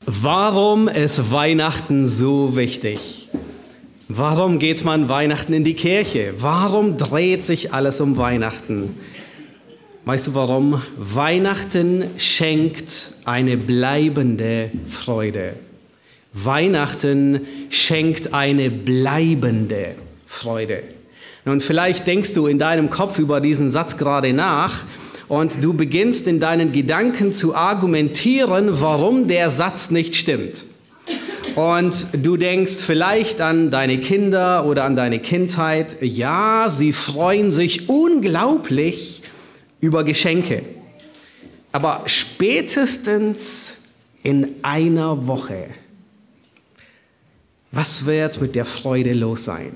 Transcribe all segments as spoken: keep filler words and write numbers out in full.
Warum ist Weihnachten so wichtig? Warum geht man Weihnachten in die Kirche? Warum dreht sich alles um Weihnachten? Weißt du warum? Weihnachten schenkt eine bleibende Freude. Weihnachten schenkt eine bleibende Freude. Und vielleicht denkst du in deinem Kopf über diesen Satz gerade nach und du beginnst in deinen Gedanken zu argumentieren, warum der Satz nicht stimmt. Und du denkst vielleicht an deine Kinder oder an deine Kindheit. Ja, sie freuen sich unglaublich über Geschenke. Aber spätestens in einer Woche, was wird mit der Freude los sein?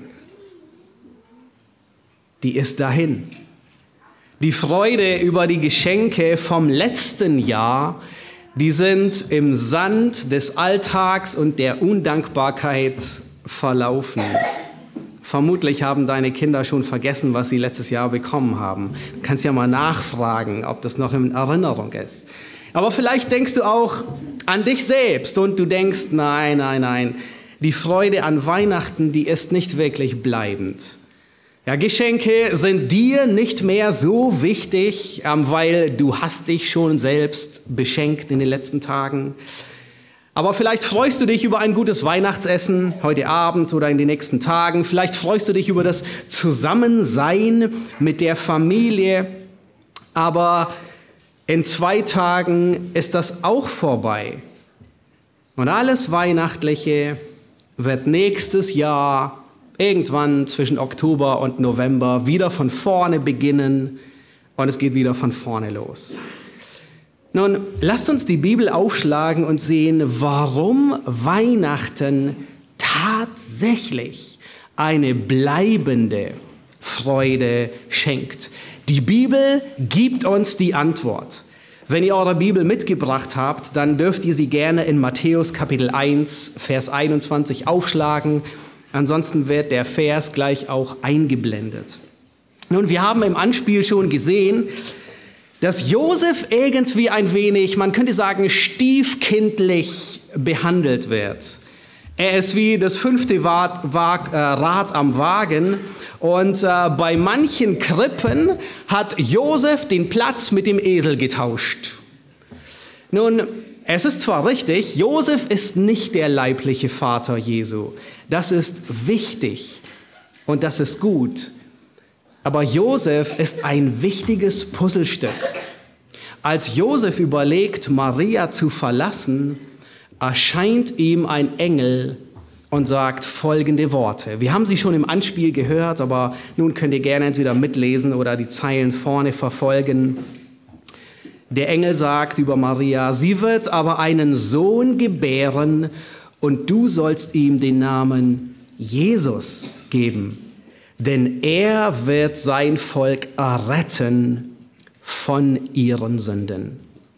Die ist dahin. Die Freude über die Geschenke vom letzten Jahr, die sind im Sand des Alltags und der Undankbarkeit verlaufen. Vermutlich haben deine Kinder schon vergessen, was sie letztes Jahr bekommen haben. Du kannst ja mal nachfragen, ob das noch in Erinnerung ist. Aber vielleicht denkst du auch an dich selbst und du denkst, nein, nein, nein, die Freude an Weihnachten, die ist nicht wirklich bleibend. Ja, Geschenke sind dir nicht mehr so wichtig, ähm, weil du hast dich schon selbst beschenkt in den letzten Tagen. Aber vielleicht freust du dich über ein gutes Weihnachtsessen heute Abend oder in den nächsten Tagen. Vielleicht freust du dich über das Zusammensein mit der Familie. Aber in zwei Tagen ist das auch vorbei. Und alles Weihnachtliche wird nächstes Jahr irgendwann zwischen Oktober und November wieder von vorne beginnen und es geht wieder von vorne los. Nun, lasst uns die Bibel aufschlagen und sehen, warum Weihnachten tatsächlich eine bleibende Freude schenkt. Die Bibel gibt uns die Antwort. Wenn ihr eure Bibel mitgebracht habt, dann dürft ihr sie gerne in Matthäus Kapitel eins, Vers einundzwanzig aufschlagen. Ansonsten wird der Vers gleich auch eingeblendet. Nun, wir haben im Anspiel schon gesehen, dass Josef irgendwie ein wenig, man könnte sagen, stiefkindlich behandelt wird. Er ist wie das fünfte Rad am Wagen und bei manchen Krippen hat Josef den Platz mit dem Esel getauscht. Nun, es ist zwar richtig, Josef ist nicht der leibliche Vater Jesu. Das ist wichtig und das ist gut. Aber Josef ist ein wichtiges Puzzlestück. Als Josef überlegt, Maria zu verlassen, erscheint ihm ein Engel und sagt folgende Worte. Wir haben sie schon im Anspiel gehört, aber nun könnt ihr gerne entweder mitlesen oder die Zeilen vorne verfolgen. Der Engel sagt über Maria, sie wird aber einen Sohn gebären und du sollst ihm den Namen Jesus geben, denn er wird sein Volk erretten von ihren Sünden.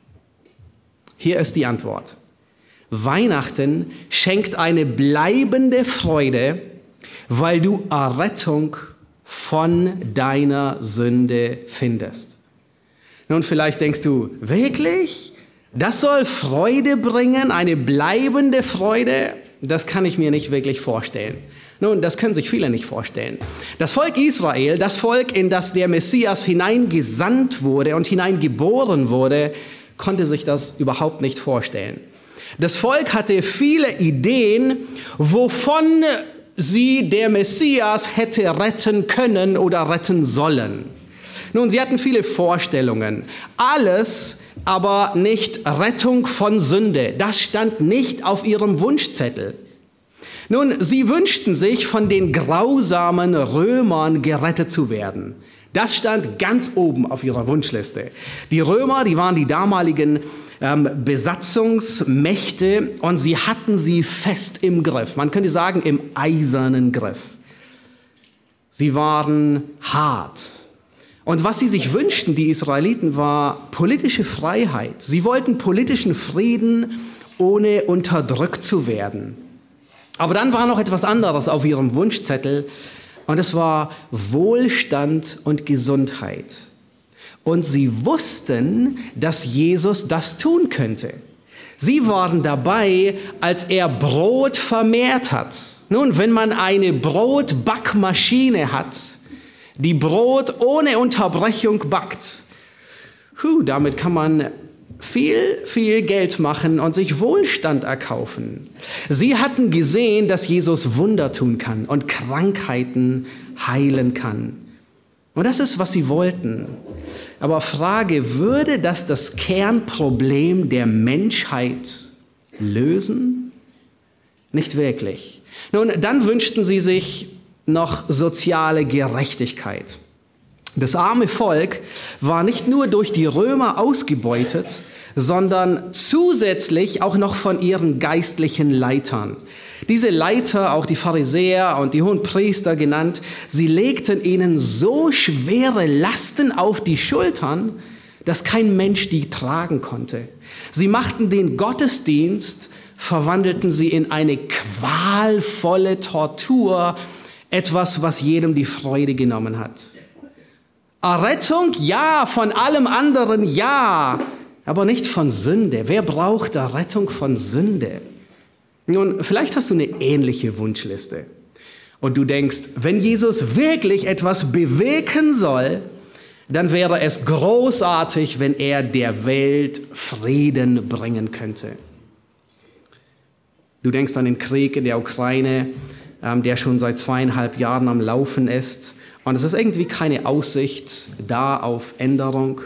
Hier ist die Antwort. Weihnachten schenkt eine bleibende Freude, weil du Errettung von deiner Sünde findest. Nun, vielleicht denkst du, wirklich? Das soll Freude bringen, eine bleibende Freude? Das kann ich mir nicht wirklich vorstellen. Nun, das können sich viele nicht vorstellen. Das Volk Israel, das Volk, in das der Messias hineingesandt wurde und hineingeboren wurde, konnte sich das überhaupt nicht vorstellen. Das Volk hatte viele Ideen, wovon sie der Messias hätte retten können oder retten sollen. Nun, sie hatten viele Vorstellungen, alles aber nicht Rettung von Sünde. Das stand nicht auf ihrem Wunschzettel. Nun, sie wünschten sich, von den grausamen Römern gerettet zu werden. Das stand ganz oben auf ihrer Wunschliste. Die Römer, die waren die damaligen ähm, Besatzungsmächte und sie hatten sie fest im Griff. Man könnte sagen, im eisernen Griff. Sie waren hart. Und was sie sich wünschten, die Israeliten, war politische Freiheit. Sie wollten politischen Frieden, ohne unterdrückt zu werden. Aber dann war noch etwas anderes auf ihrem Wunschzettel, und es war Wohlstand und Gesundheit. Und sie wussten, dass Jesus das tun könnte. Sie waren dabei, als er Brot vermehrt hat. Nun, wenn man eine Brotbackmaschine hat, die Brot ohne Unterbrechung backt, puh, damit kann man viel, viel Geld machen und sich Wohlstand erkaufen. Sie hatten gesehen, dass Jesus Wunder tun kann und Krankheiten heilen kann. Und das ist, was sie wollten. Aber Frage, würde das das Kernproblem der Menschheit lösen? Nicht wirklich. Nun, dann wünschten sie sich noch soziale Gerechtigkeit. Das arme Volk war nicht nur durch die Römer ausgebeutet, sondern zusätzlich auch noch von ihren geistlichen Leitern. Diese Leiter, auch die Pharisäer und die Hohenpriester genannt, sie legten ihnen so schwere Lasten auf die Schultern, dass kein Mensch die tragen konnte. Sie machten den Gottesdienst, verwandelten sie in eine qualvolle Tortur, etwas, was jedem die Freude genommen hat. Errettung, ja, von allem anderen, ja, aber nicht von Sünde. Wer braucht Errettung von Sünde? Nun, vielleicht hast du eine ähnliche Wunschliste und du denkst, wenn Jesus wirklich etwas bewirken soll, dann wäre es großartig, wenn er der Welt Frieden bringen könnte. Du denkst an den Krieg in der Ukraine, ähm, der schon seit zweieinhalb Jahren am Laufen ist. Und es ist irgendwie keine Aussicht da auf Änderung.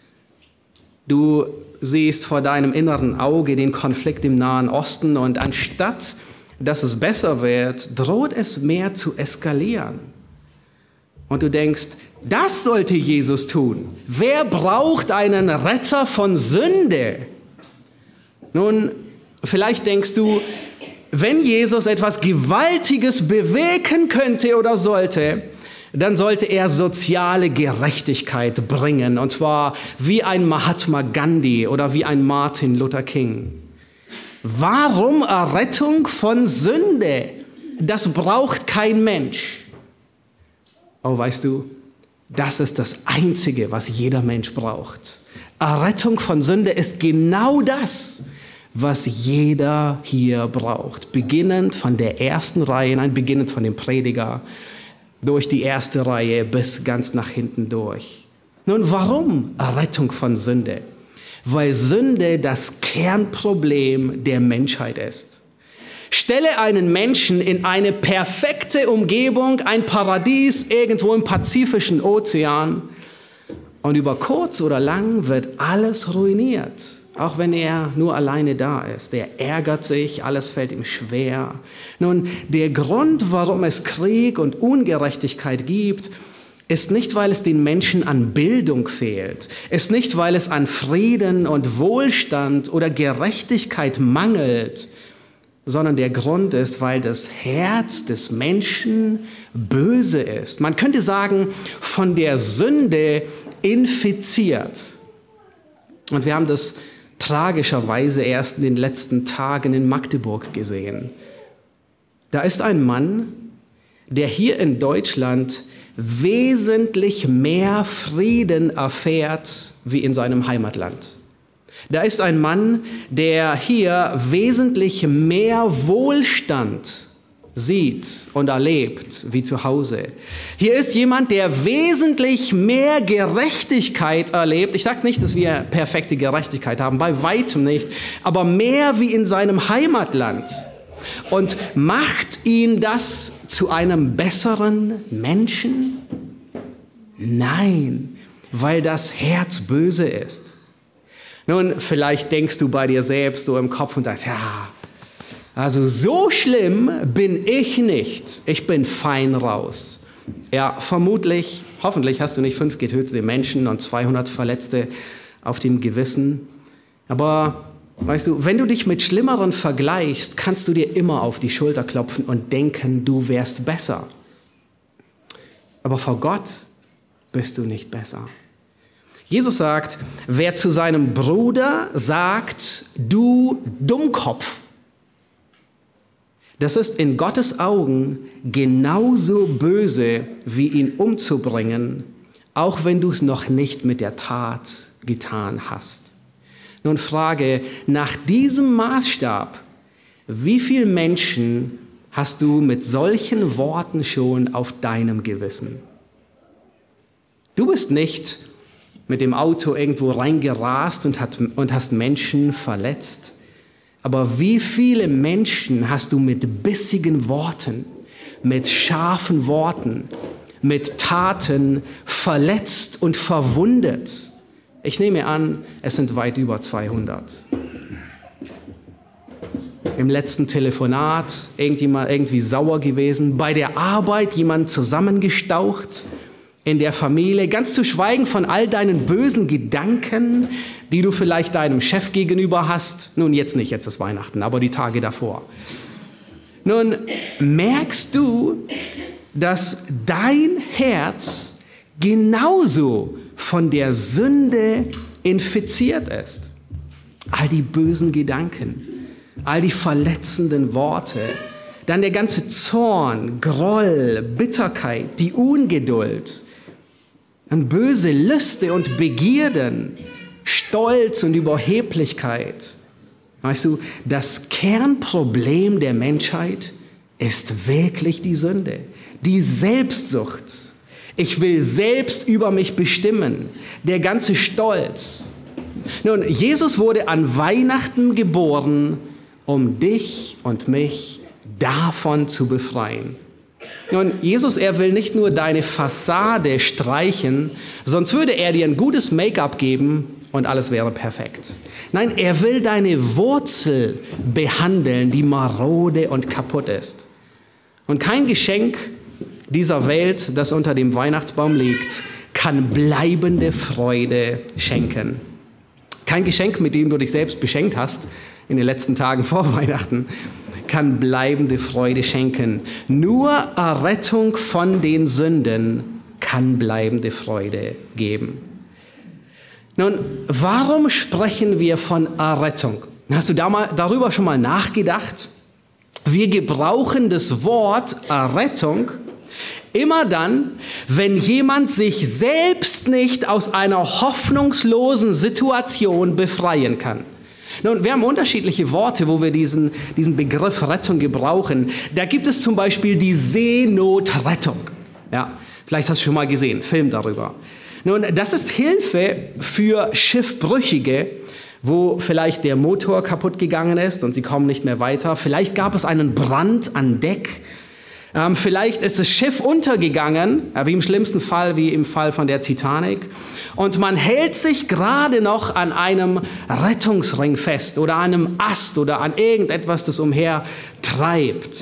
Du siehst vor deinem inneren Auge den Konflikt im Nahen Osten und anstatt, dass es besser wird, droht es mehr zu eskalieren. Und du denkst, das sollte Jesus tun. Wer braucht einen Retter von Sünde? Nun, vielleicht denkst du, wenn Jesus etwas Gewaltiges bewirken könnte oder sollte, dann sollte er soziale Gerechtigkeit bringen, und zwar wie ein Mahatma Gandhi oder wie ein Martin Luther King. Warum Errettung von Sünde? Das braucht kein Mensch. Oh, weißt du, das ist das Einzige, was jeder Mensch braucht. Errettung von Sünde ist genau das, was jeder hier braucht. Beginnend von der ersten Reihe, nein, beginnend von dem Prediger, durch die erste Reihe bis ganz nach hinten durch. Nun, warum Errettung von Sünde? Weil Sünde das Kernproblem der Menschheit ist. Stelle einen Menschen in eine perfekte Umgebung, ein Paradies irgendwo im Pazifischen Ozean, und über kurz oder lang wird alles ruiniert. Auch wenn er nur alleine da ist. Der ärgert sich, alles fällt ihm schwer. Nun, der Grund, warum es Krieg und Ungerechtigkeit gibt, ist nicht, weil es den Menschen an Bildung fehlt, ist nicht, weil es an Frieden und Wohlstand oder Gerechtigkeit mangelt, sondern der Grund ist, weil das Herz des Menschen böse ist. Man könnte sagen, von der Sünde infiziert. Und wir haben das tragischerweise erst in den letzten Tagen in Magdeburg gesehen. Da ist ein Mann, der hier in Deutschland wesentlich mehr Frieden erfährt wie in seinem Heimatland. Da ist ein Mann, der hier wesentlich mehr Wohlstand sieht und erlebt wie zu Hause. Hier ist jemand, der wesentlich mehr Gerechtigkeit erlebt. Ich sage nicht, dass wir perfekte Gerechtigkeit haben, bei weitem nicht, aber mehr wie in seinem Heimatland. Und macht ihn das zu einem besseren Menschen? Nein, weil das Herz böse ist. Nun, vielleicht denkst du bei dir selbst so im Kopf und sagst, ja, also so schlimm bin ich nicht. Ich bin fein raus. Ja, vermutlich, hoffentlich hast du nicht fünf getötete Menschen und zweihundert Verletzte auf dem Gewissen. Aber weißt du, wenn du dich mit Schlimmeren vergleichst, kannst du dir immer auf die Schulter klopfen und denken, du wärst besser. Aber vor Gott bist du nicht besser. Jesus sagt, wer zu seinem Bruder sagt, du Dummkopf, das ist in Gottes Augen genauso böse, wie ihn umzubringen, auch wenn du es noch nicht mit der Tat getan hast. Nun frage, nach diesem Maßstab, wie viele Menschen hast du mit solchen Worten schon auf deinem Gewissen? Du bist nicht mit dem Auto irgendwo reingerast und, hat, und hast Menschen verletzt. Aber wie viele Menschen hast du mit bissigen Worten, mit scharfen Worten, mit Taten verletzt und verwundet? Ich nehme an, es sind weit über zweihundert. Im letzten Telefonat irgendjemand irgendwie sauer gewesen, bei der Arbeit jemand zusammengestaucht, in der Familie, ganz zu schweigen von all deinen bösen Gedanken, die du vielleicht deinem Chef gegenüber hast. Nun, jetzt nicht, jetzt ist Weihnachten, aber die Tage davor. Nun, merkst du, dass dein Herz genauso von der Sünde infiziert ist? All die bösen Gedanken, all die verletzenden Worte, dann der ganze Zorn, Groll, Bitterkeit, die Ungeduld, dann böse Lüste und Begierden, Stolz und Überheblichkeit. Weißt du, das Kernproblem der Menschheit ist wirklich die Sünde, die Selbstsucht. Ich will selbst über mich bestimmen, der ganze Stolz. Nun, Jesus wurde an Weihnachten geboren, um dich und mich davon zu befreien. Nun, Jesus, er will nicht nur deine Fassade streichen, sonst würde er dir ein gutes Make-up geben und alles wäre perfekt. Nein, er will deine Wurzel behandeln, die marode und kaputt ist. Und kein Geschenk dieser Welt, das unter dem Weihnachtsbaum liegt, kann bleibende Freude schenken. Kein Geschenk, mit dem du dich selbst beschenkt hast in den letzten Tagen vor Weihnachten, kann bleibende Freude schenken. Nur Errettung von den Sünden kann bleibende Freude geben. Nun, warum sprechen wir von Errettung? Hast du da mal, darüber schon mal nachgedacht? Wir gebrauchen das Wort Errettung immer dann, wenn jemand sich selbst nicht aus einer hoffnungslosen Situation befreien kann. Nun, wir haben unterschiedliche Worte, wo wir diesen, diesen Begriff Rettung gebrauchen. Da gibt es zum Beispiel die Seenotrettung. Ja, vielleicht hast du schon mal gesehen, Film darüber. Nun, das ist Hilfe für Schiffbrüchige, wo vielleicht der Motor kaputt gegangen ist und sie kommen nicht mehr weiter. Vielleicht gab es einen Brand an Deck. Ähm, vielleicht ist das Schiff untergegangen, ja, wie im schlimmsten Fall, wie im Fall von der Titanic. Und man hält sich gerade noch an einem Rettungsring fest oder an einem Ast oder an irgendetwas, das umher treibt.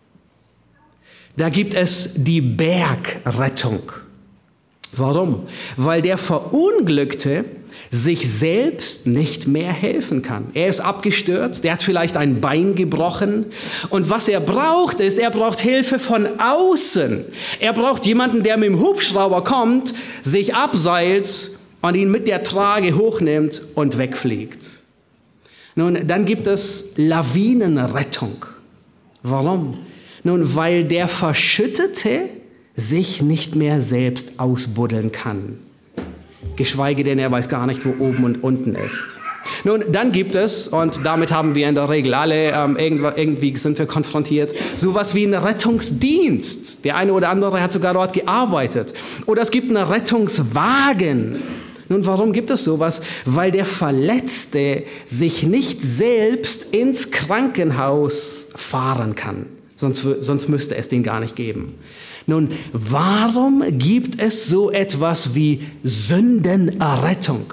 Da gibt es die Bergrettung. Warum? Weil der Verunglückte sich selbst nicht mehr helfen kann. Er ist abgestürzt, er hat vielleicht ein Bein gebrochen und was er braucht ist, er braucht Hilfe von außen. Er braucht jemanden, der mit dem Hubschrauber kommt, sich abseilt und ihn mit der Trage hochnimmt und wegfliegt. Nun, dann gibt es Lawinenrettung. Warum? Nun, weil der Verschüttete sich nicht mehr selbst ausbuddeln kann. Geschweige denn, er weiß gar nicht, wo oben und unten ist. Nun, dann gibt es, und damit haben wir in der Regel alle, ähm, irgendwie sind wir konfrontiert, sowas wie einen Rettungsdienst. Der eine oder andere hat sogar dort gearbeitet. Oder es gibt einen Rettungswagen. Nun, warum gibt es sowas? Weil der Verletzte sich nicht selbst ins Krankenhaus fahren kann. Sonst, sonst müsste es den gar nicht geben. Nun, warum gibt es so etwas wie Sündenerrettung?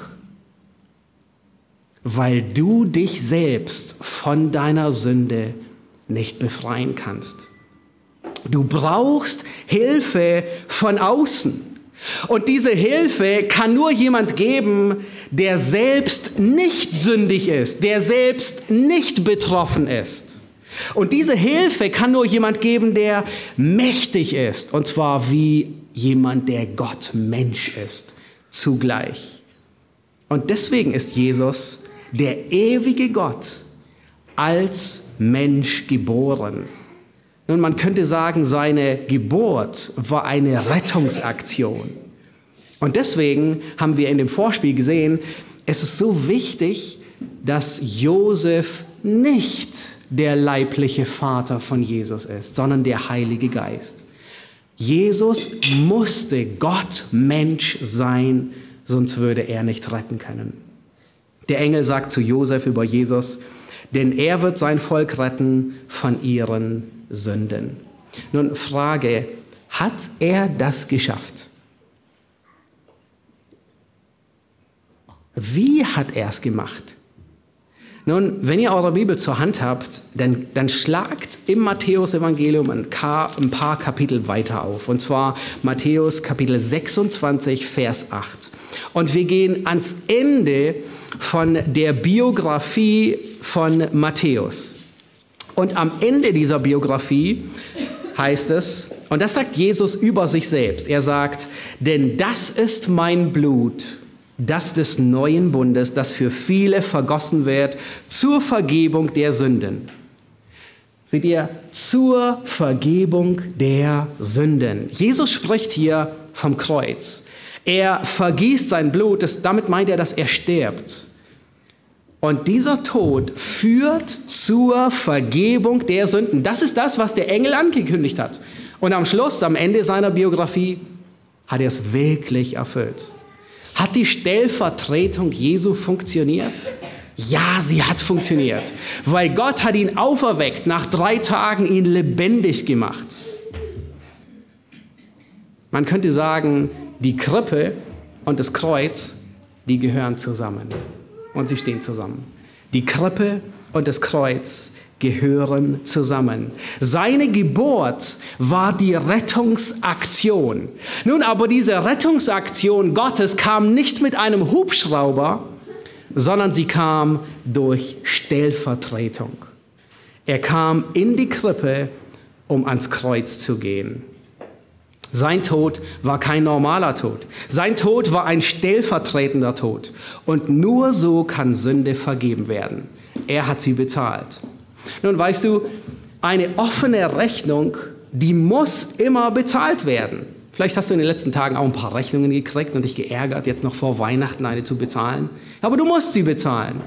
Weil du dich selbst von deiner Sünde nicht befreien kannst. Du brauchst Hilfe von außen. Und diese Hilfe kann nur jemand geben, der selbst nicht sündig ist, der selbst nicht betroffen ist. Und diese Hilfe kann nur jemand geben, der mächtig ist, und zwar wie jemand, der Gott Mensch ist, zugleich. Und deswegen ist Jesus, der ewige Gott, als Mensch geboren. Nun, man könnte sagen, seine Geburt war eine Rettungsaktion. Und deswegen haben wir in dem Vorspiel gesehen, es ist so wichtig, dass Josef nicht der leibliche Vater von Jesus ist, sondern der Heilige Geist. Jesus musste Gott Mensch sein, sonst würde er nicht retten können. Der Engel sagt zu Josef über Jesus, denn er wird sein Volk retten von ihren Sünden. Nun, Frage, hat er das geschafft? Wie hat er es gemacht? Nun, wenn ihr eure Bibel zur Hand habt, dann, dann schlagt im Matthäus-Evangelium ein, ein paar Kapitel weiter auf. Und zwar Matthäus Kapitel sechsundzwanzig, Vers acht. Und wir gehen ans Ende von der Biografie von Matthäus. Und am Ende dieser Biografie heißt es, und das sagt Jesus über sich selbst, er sagt, denn das ist mein Blut, das des neuen Bundes, das für viele vergossen wird, zur Vergebung der Sünden. Seht ihr, zur Vergebung der Sünden. Jesus spricht hier vom Kreuz. Er vergießt sein Blut, das, damit meint er, dass er stirbt. Und dieser Tod führt zur Vergebung der Sünden. Das ist das, was der Engel angekündigt hat. Und am Schluss, am Ende seiner Biografie, hat er es wirklich erfüllt. Hat die Stellvertretung Jesu funktioniert? Ja, sie hat funktioniert, weil Gott hat ihn auferweckt, nach drei Tagen ihn lebendig gemacht. Man könnte sagen, die Krippe und das Kreuz, die gehören zusammen und sie stehen zusammen. Die Krippe und das Kreuz gehören zusammen. Seine Geburt war die Rettungsaktion. Nun, aber diese Rettungsaktion Gottes kam nicht mit einem Hubschrauber, sondern sie kam durch Stellvertretung. Er kam in die Krippe, um ans Kreuz zu gehen. Sein Tod war kein normaler Tod. Sein Tod war ein stellvertretender Tod. Und nur so kann Sünde vergeben werden. Er hat sie bezahlt. Nun weißt du, eine offene Rechnung, die muss immer bezahlt werden. Vielleicht hast du in den letzten Tagen auch ein paar Rechnungen gekriegt und dich geärgert, jetzt noch vor Weihnachten eine zu bezahlen. Aber du musst sie bezahlen.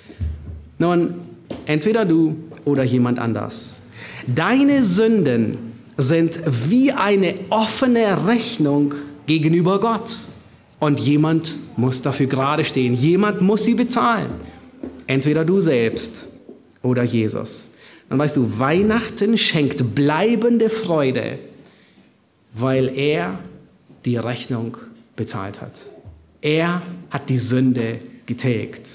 Nun, entweder du oder jemand anders. Deine Sünden sind wie eine offene Rechnung gegenüber Gott. Und jemand muss dafür gerade stehen. Jemand muss sie bezahlen. Entweder du selbst oder Jesus. Dann weißt du, Weihnachten schenkt bleibende Freude, weil er die Rechnung bezahlt hat. Er hat die Sünde getilgt.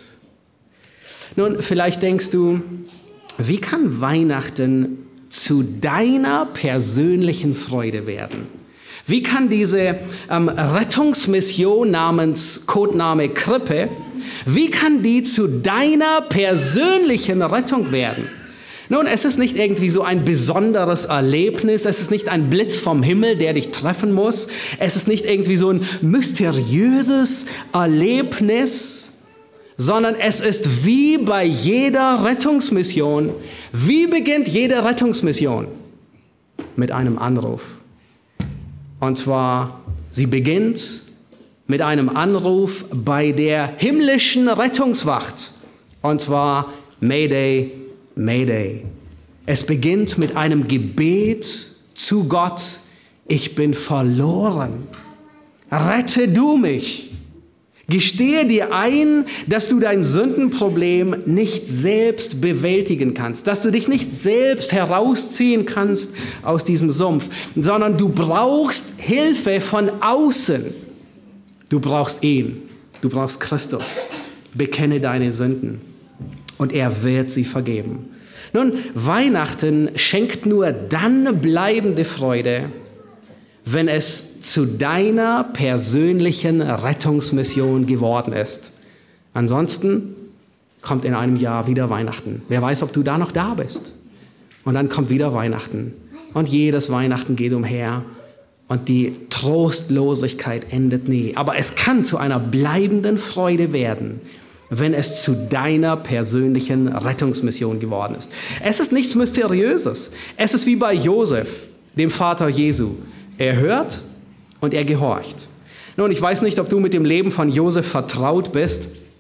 Nun, vielleicht denkst du, wie kann Weihnachten zu deiner persönlichen Freude werden? Wie kann diese ähm, Rettungsmission namens Codename Krippe, wie kann die zu deiner persönlichen Rettung werden? Nun, es ist nicht irgendwie so ein besonderes Erlebnis, es ist nicht ein Blitz vom Himmel, der dich treffen muss, es ist nicht irgendwie so ein mysteriöses Erlebnis, sondern es ist wie bei jeder Rettungsmission. Wie beginnt jede Rettungsmission? Mit einem Anruf. Und zwar, sie beginnt mit einem Anruf bei der himmlischen Rettungswacht. Und zwar Mayday, Mayday. Es beginnt mit einem Gebet zu Gott. Ich bin verloren. Rette du mich. Gestehe dir ein, dass du dein Sündenproblem nicht selbst bewältigen kannst, dass du dich nicht selbst herausziehen kannst aus diesem Sumpf, sondern du brauchst Hilfe von außen. Du brauchst ihn, du brauchst Christus. Bekenne deine Sünden und er wird sie vergeben. Nun, Weihnachten schenkt nur dann bleibende Freude, wenn es zu deiner persönlichen Rettungsmission geworden ist. Ansonsten kommt in einem Jahr wieder Weihnachten. Wer weiß, ob du da noch da bist. Und dann kommt wieder Weihnachten. Und jedes Weihnachten geht umher. Und die Trostlosigkeit endet nie. Aber es kann zu einer bleibenden Freude werden, wenn es zu deiner persönlichen Rettungsmission geworden ist. Es ist nichts Mysteriöses. Es ist wie bei Josef, dem Vater Jesu. Er hört und er gehorcht. Nun, ich weiß nicht, ob du mit dem Leben von Josef vertraut bist.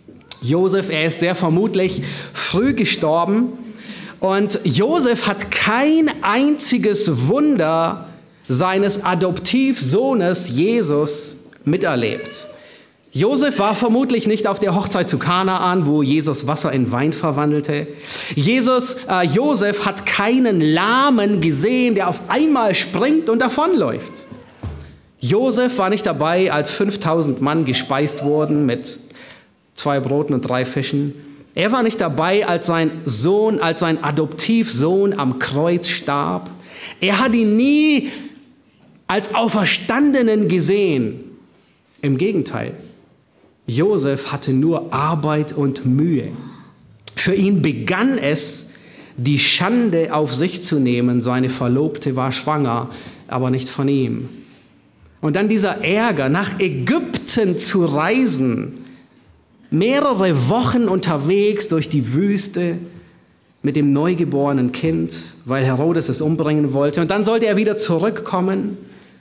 Josef, er ist sehr vermutlich früh gestorben. Und Josef hat kein einziges Wunder seines Adoptivsohnes Jesus miterlebt. Josef war vermutlich nicht auf der Hochzeit zu Kanaan, wo Jesus Wasser in Wein verwandelte. Jesus, äh, Josef hat keinen Lahmen gesehen, der auf einmal springt und davonläuft. Josef war nicht dabei, als fünftausend Mann gespeist wurden mit zwei Broten und drei Fischen. Er war nicht dabei, als sein Sohn, als sein Adoptivsohn am Kreuz starb. Er hat ihn nie als Auferstandenen gesehen. Im Gegenteil, Josef hatte nur Arbeit und Mühe. Für ihn begann es, die Schande auf sich zu nehmen. Seine Verlobte war schwanger, aber nicht von ihm. Und dann dieser Ärger, nach Ägypten zu reisen, mehrere Wochen unterwegs durch die Wüste mit dem neugeborenen Kind, weil Herodes es umbringen wollte. Und dann sollte er wieder zurückkommen.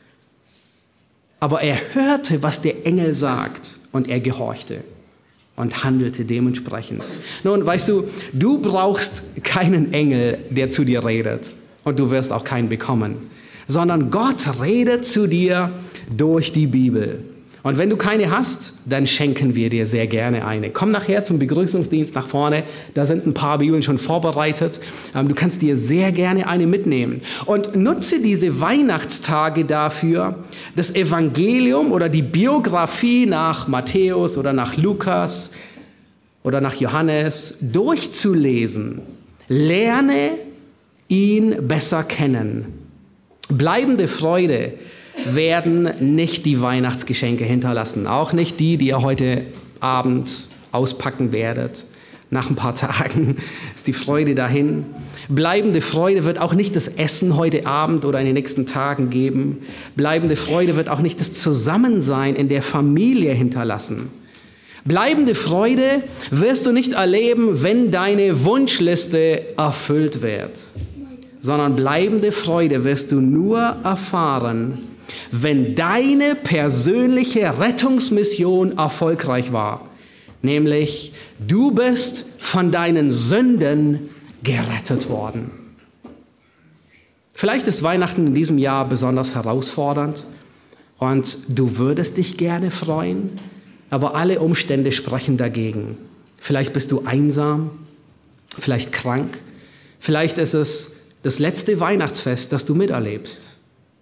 Aber er hörte, was der Engel sagt, und er gehorchte und handelte dementsprechend. Nun, weißt du, du brauchst keinen Engel, der zu dir redet, und du wirst auch keinen bekommen, sondern Gott redet zu dir durch die Bibel. Und wenn du keine hast, dann schenken wir dir sehr gerne eine. Komm nachher zum Begrüßungsdienst nach vorne, da sind ein paar Bibeln schon vorbereitet. Du kannst dir sehr gerne eine mitnehmen. Und nutze diese Weihnachtstage dafür, das Evangelium oder die Biografie nach Matthäus oder nach Lukas oder nach Johannes durchzulesen. Lerne ihn besser kennen. Bleibende Freude werden nicht die Weihnachtsgeschenke hinterlassen. Auch nicht die, die ihr heute Abend auspacken werdet. Nach ein paar Tagen ist die Freude dahin. Bleibende Freude wird auch nicht das Essen heute Abend oder in den nächsten Tagen geben. Bleibende Freude wird auch nicht das Zusammensein in der Familie hinterlassen. Bleibende Freude wirst du nicht erleben, wenn deine Wunschliste erfüllt wird. Sondern bleibende Freude wirst du nur erfahren, wenn deine persönliche Rettungsmission erfolgreich war. Nämlich, du bist von deinen Sünden gerettet worden. Vielleicht ist Weihnachten in diesem Jahr besonders herausfordernd und du würdest dich gerne freuen, aber alle Umstände sprechen dagegen. Vielleicht bist du einsam, vielleicht krank, vielleicht ist es das letzte Weihnachtsfest, das du miterlebst.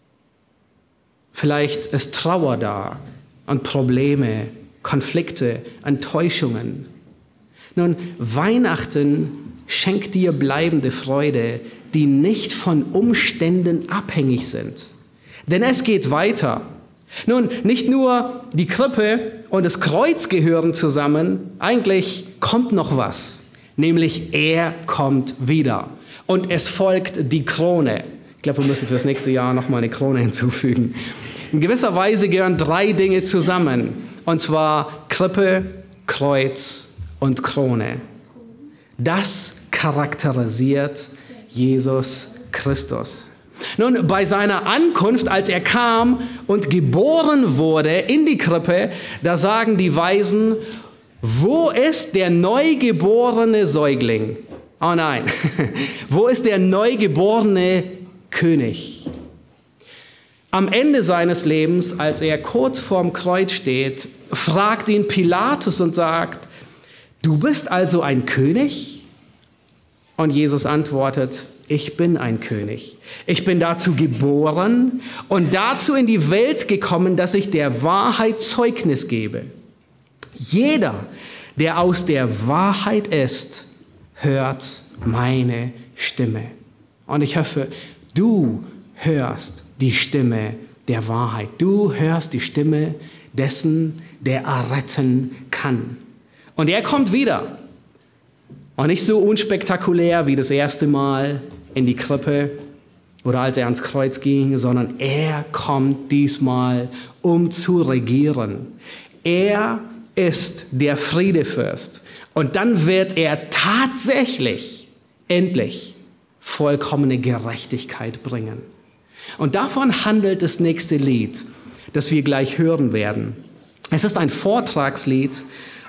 Vielleicht ist Trauer da und Probleme, Konflikte, Enttäuschungen. Nun, Weihnachten schenkt dir bleibende Freude, die nicht von Umständen abhängig sind. Denn es geht weiter. Nun, nicht nur die Krippe und das Kreuz gehören zusammen, eigentlich kommt noch was, nämlich er kommt wieder. Und es folgt die Krone. Ich glaube, wir müssen für das nächste Jahr nochmal eine Krone hinzufügen. In gewisser Weise gehören drei Dinge zusammen. Und zwar Krippe, Kreuz und Krone. Das charakterisiert Jesus Christus. Nun, bei seiner Ankunft, als er kam und geboren wurde in die Krippe, da sagen die Weisen, wo ist der neugeborene Säugling? Oh nein, wo ist der neugeborene König? Am Ende seines Lebens, als er kurz vorm Kreuz steht, fragt ihn Pilatus und sagt, du bist also ein König? Und Jesus antwortet, ich bin ein König. Ich bin dazu geboren und dazu in die Welt gekommen, dass ich der Wahrheit Zeugnis gebe. Jeder, der aus der Wahrheit ist, hört meine Stimme. Und ich hoffe, du hörst die Stimme der Wahrheit. Du hörst die Stimme dessen, der erretten kann. Und er kommt wieder. Und nicht so unspektakulär wie das erste Mal in die Krippe oder als er ans Kreuz ging, sondern er kommt diesmal, um zu regieren. Er ist der Friedefürst. Und dann wird er tatsächlich, endlich, vollkommene Gerechtigkeit bringen. Und davon handelt das nächste Lied, das wir gleich hören werden. Es ist ein Vortragslied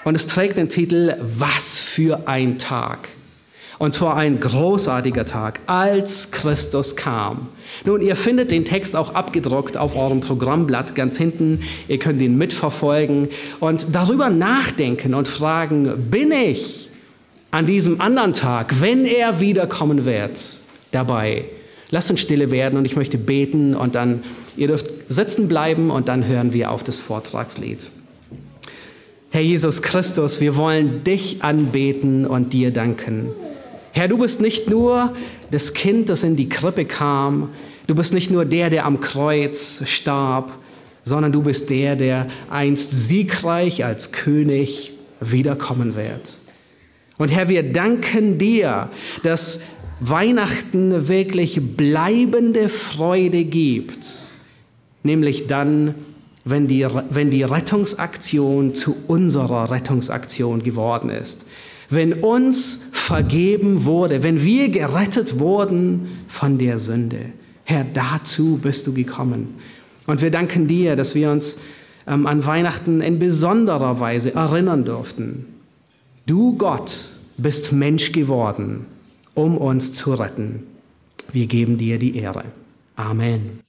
Und es trägt den Titel Was für ein Tag. Und zwar ein großartiger Tag, als Christus kam. Nun, ihr findet den Text auch abgedruckt auf eurem Programmblatt ganz hinten. Ihr könnt ihn mitverfolgen und darüber nachdenken und fragen, bin ich an diesem anderen Tag, wenn er wiederkommen wird, dabei? Lasst uns stille werden und ich möchte beten und dann, ihr dürft sitzen bleiben und dann hören wir auf das Vortragslied. Herr Jesus Christus, wir wollen dich anbeten und dir danken. Herr, du bist nicht nur das Kind, das in die Krippe kam, du bist nicht nur der, der am Kreuz starb, sondern du bist der, der einst siegreich als König wiederkommen wird. Und Herr, wir danken dir, dass Weihnachten wirklich bleibende Freude gibt, nämlich dann, wenn die, wenn die Rettungsaktion zu unserer Rettungsaktion geworden ist. Wenn uns vergeben wurde, wenn wir gerettet wurden von der Sünde. Herr, dazu bist du gekommen. Und wir danken dir, dass wir uns ähm, an Weihnachten in besonderer Weise erinnern durften. Du, Gott, bist Mensch geworden, um uns zu retten. Wir geben dir die Ehre. Amen.